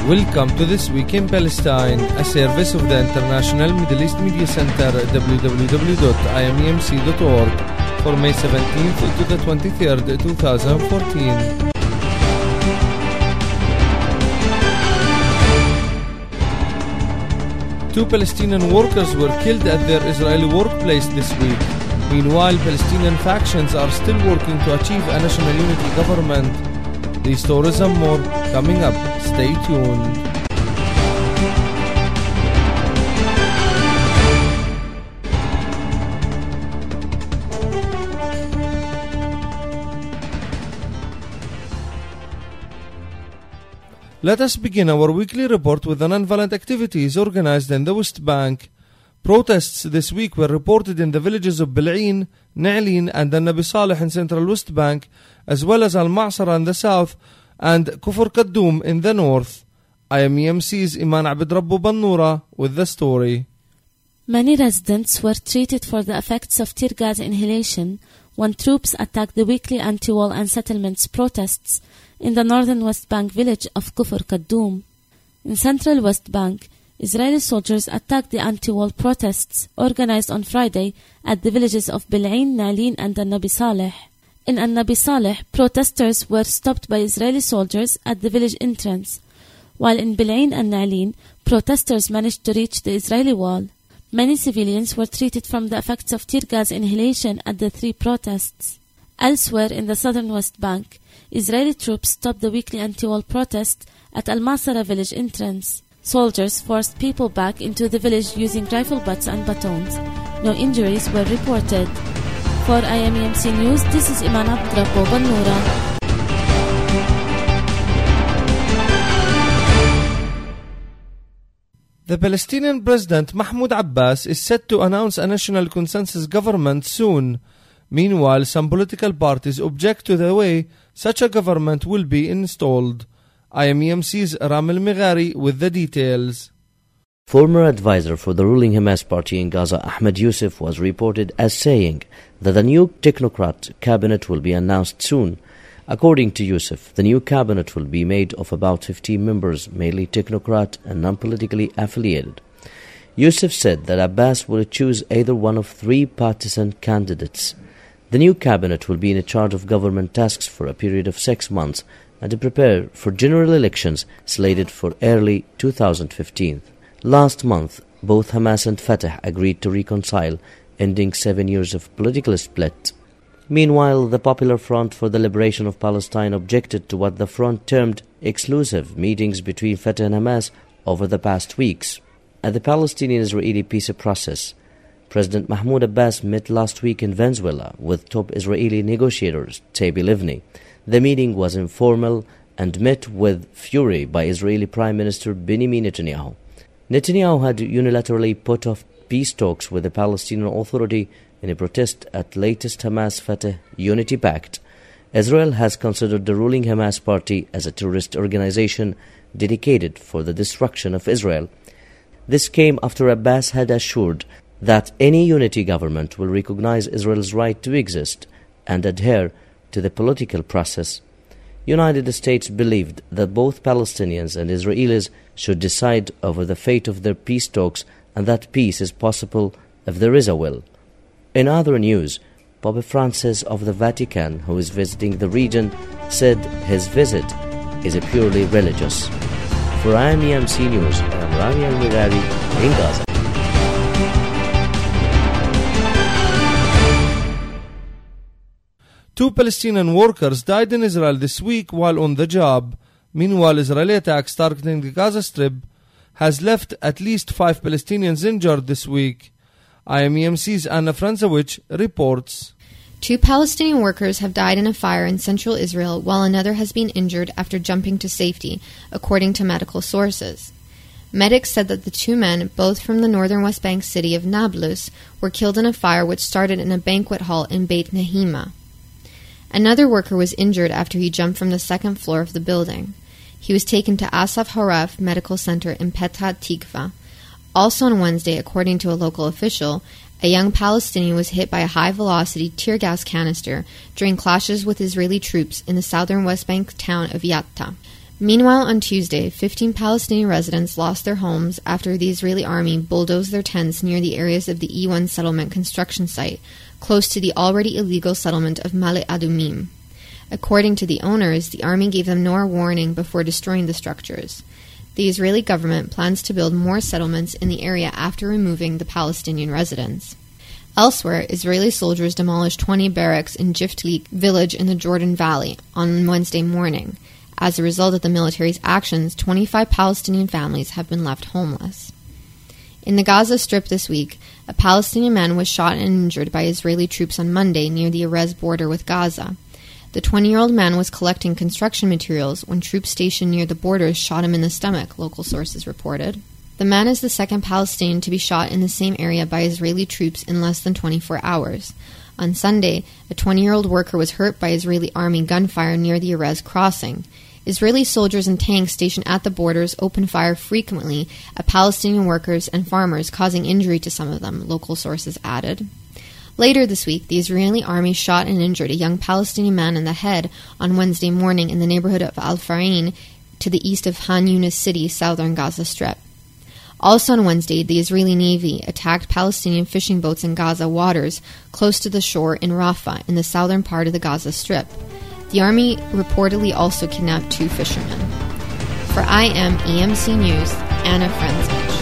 Welcome to This Week in Palestine, a service of the International Middle East Media Center at www.imemc.org for May 17th to the 23rd, 2014. Two Palestinian workers were killed at their Israeli workplace this week. Meanwhile, Palestinian factions are still working to achieve a national unity government. These stories and more coming up. Stay tuned. Let us begin our weekly report with the non-violent activities organized in the West Bank. Protests this week were reported in the villages of Bil'in, Na'lin and Nabi Saleh in central West Bank, as well as Al-Ma'sara in the south and Kufr Kaddoum in the north. IMEMC's Iman Abed Rabbu Bannura with the story. Many residents were treated for the effects of tear gas inhalation when troops attacked the weekly anti-wall and settlements protests in the northern West Bank village of Kufr Kaddoum. In central West Bank, Israeli soldiers attacked the anti-wall protests organized on Friday at the villages of Bil'in, Na'lin and Nabi Saleh. In Nabi Saleh, protesters were stopped by Israeli soldiers at the village entrance, while in Bil'in and Na'lin, protesters managed to reach the Israeli wall. Many civilians were treated from the effects of tear gas inhalation at the three protests. Elsewhere in the southern West Bank, Israeli troops stopped the weekly anti-wall protest at Al-Ma'sara village entrance. Soldiers forced people back into the village using rifle butts and batons. No injuries were reported. For IMEMC News, this is Iman Abed Rabbu Bannura. The Palestinian President Mahmoud Abbas is set to announce a national consensus government soon. Meanwhile, some political parties object to the way such a government will be installed. IMEMC's Ramil Mighari with the details. Former advisor for the ruling Hamas party in Gaza, Ahmed Youssef, was reported as saying that the new technocrat cabinet will be announced soon. According to Youssef, the new cabinet will be made of about 15 members, mainly technocrat and non-politically affiliated. Youssef said that Abbas will choose either one of three partisan candidates. The new cabinet will be in charge of government tasks for a period of 6 months and to prepare for general elections slated for early 2015. Last month, both Hamas and Fatah agreed to reconcile, ending 7 years of political split. Meanwhile, the Popular Front for the Liberation of Palestine objected to what the front termed exclusive meetings between Fatah and Hamas over the past weeks. At the Palestinian-Israeli peace process, President Mahmoud Abbas met last week in Venezuela with top Israeli negotiators Tzipi Livni. The meeting was informal and met with fury by Israeli Prime Minister Benjamin Netanyahu. Netanyahu had unilaterally put off peace talks with the Palestinian Authority in a protest at latest Hamas-Fatah unity pact. Israel has considered the ruling Hamas party as a terrorist organization dedicated for the destruction of Israel. This came after Abbas had assured that any unity government will recognize Israel's right to exist and adhere to the political process. United States believed that both Palestinians and Israelis should decide over the fate of their peace talks and that peace is possible if there is a will. In other news, Pope Francis of the Vatican, who is visiting the region, said his visit is purely religious. For IMEMC News, I am Rami Al-Mighari in Gaza. Two Palestinian workers died in Israel this week while on the job. Meanwhile, Israeli attacks targeting the Gaza Strip has left at least 5 Palestinians injured this week. IMEMC's Anna Franzowicz reports. 2 Palestinian workers have died in a fire in central Israel, while another has been injured after jumping to safety, according to medical sources. Medics said that the 2 men, both from the northern West Bank city of Nablus, were killed in a fire which started in a banquet hall in Beit Nahima. Another worker was injured after he jumped from the 2nd floor of the building. He was taken to Asaf Haref Medical Center in Petah Tikva. Also on Wednesday, according to a local official, a young Palestinian was hit by a high-velocity tear gas canister during clashes with Israeli troops in the southern West Bank town of Yatta. Meanwhile, on Tuesday, 15 Palestinian residents lost their homes after the Israeli army bulldozed their tents near the areas of the E1 settlement construction site, close to the already illegal settlement of Male Adumim. According to the owners, the army gave them no warning before destroying the structures. The Israeli government plans to build more settlements in the area after removing the Palestinian residents. Elsewhere, Israeli soldiers demolished 20 barracks in Jiftli village in the Jordan Valley on Wednesday morning. As a result of the military's actions, 25 Palestinian families have been left homeless. In the Gaza Strip this week, a Palestinian man was shot and injured by Israeli troops on Monday near the Erez border with Gaza. The 20-year-old man was collecting construction materials when troops stationed near the border shot him in the stomach, local sources reported. The man is the second Palestinian to be shot in the same area by Israeli troops in less than 24 hours. On Sunday, a 20-year-old worker was hurt by Israeli army gunfire near the Erez crossing. Israeli soldiers and tanks stationed at the borders opened fire frequently at Palestinian workers and farmers, causing injury to some of them, local sources added. Later this week, the Israeli army shot and injured a young Palestinian man in the head on Wednesday morning in the neighborhood of Al-Farain to the east of Han Yunis city, southern Gaza Strip. Also on Wednesday, the Israeli Navy attacked Palestinian fishing boats in Gaza waters close to the shore in Rafah in the southern part of the Gaza Strip. The army reportedly also kidnapped 2 fishermen. For IM EMC News, Anna Frenzich.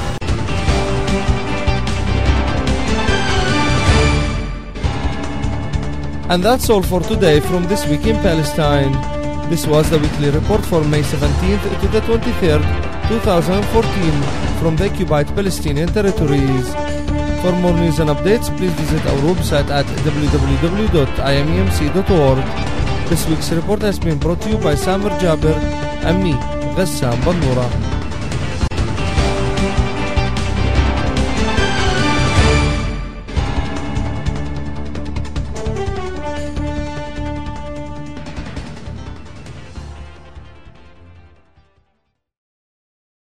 And that's all for today from This Week in Palestine. This was the weekly report for May 17th to the 23rd, 2014 from the occupied Palestinian territories. For more news and updates, please visit our website at www.imemc.org. This week's report has been brought to you by Samer Jaber and me, Ghessam Bannoura.